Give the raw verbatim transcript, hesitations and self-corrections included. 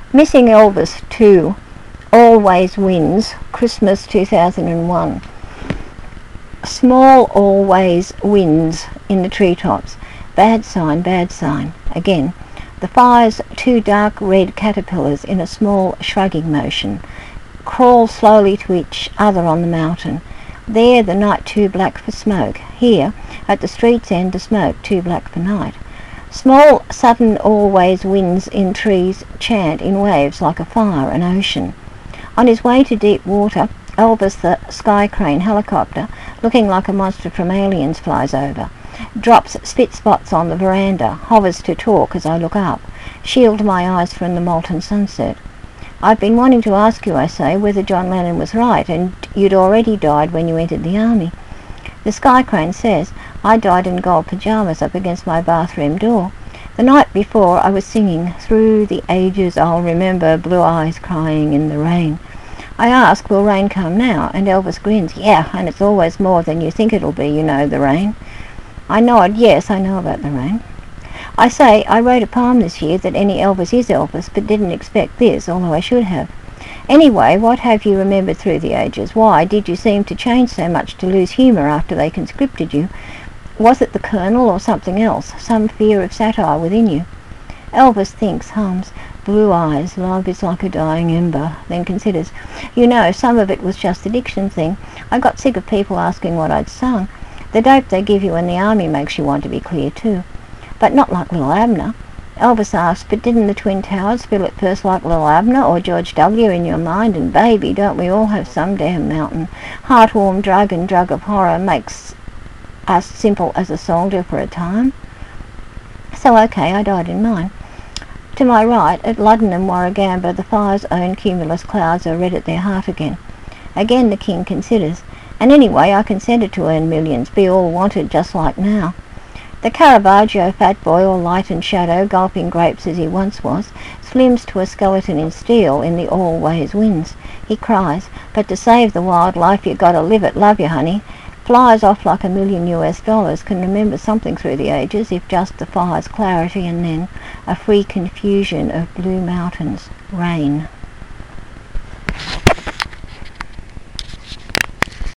Missing Elvis two. Always Wins. Christmas two thousand one. Small always wins in the treetops. Bad sign, bad sign. Again, the fire's two dark red caterpillars in a small shrugging motion crawl slowly to each other on the mountain. There the night too black for smoke. Here, at the street's end, the smoke too black for night. Small sudden always winds in trees chant in waves like a fire, an ocean. On his way to deep water, Elvis the sky crane helicopter, looking like a monster from Aliens, flies over. Drops spit spots on the veranda, hovers to talk as I look up. Shield my eyes from the molten sunset. I've been wanting to ask you, I say, whether John Lennon was right and you'd already died when you entered the army. The sky crane says, I died in gold pyjamas up against my bathroom door. The night before I was singing, Through the ages I'll remember blue eyes crying in the rain. I ask, will rain come now? And Elvis grins, yeah, and it's always more than you think it'll be, you know, the rain. I nod, yes, I know about the rain. I say, I wrote a poem this year that any Elvis is Elvis, but didn't expect this, although I should have. Anyway, what have you remembered through the ages? Why did you seem to change so much to lose humour after they conscripted you? Was it the Colonel or something else, some fear of satire within you? Elvis thinks, hums, blue eyes, love is like a dying ember, then considers, you know, some of it was just a diction thing. I got sick of people asking what I'd sung. The dope they give you in the army makes you want to be clear too. But not like Lil Abner. Elvis asked, but didn't the Twin Towers feel at first like Lil Abner or George W. in your mind? And baby, don't we all have some damn mountain? Heartwarm drug and drug of horror makes us simple as a soldier for a time. So okay, I died in mine. To my right, at Ludden and Warragamba, the fire's own cumulus clouds are red at their heart again. Again the king considers, and anyway I consented to earn millions, be all wanted just like now. The Caravaggio fat boy, all light and shadow, gulping grapes as he once was, slims to a skeleton in steel in the always wins. He cries, but to save the wildlife you gotta live it, love you honey. Flies off like a million U S dollars, can remember something through the ages, if just the fire's clarity and then a free confusion of blue mountains, rain.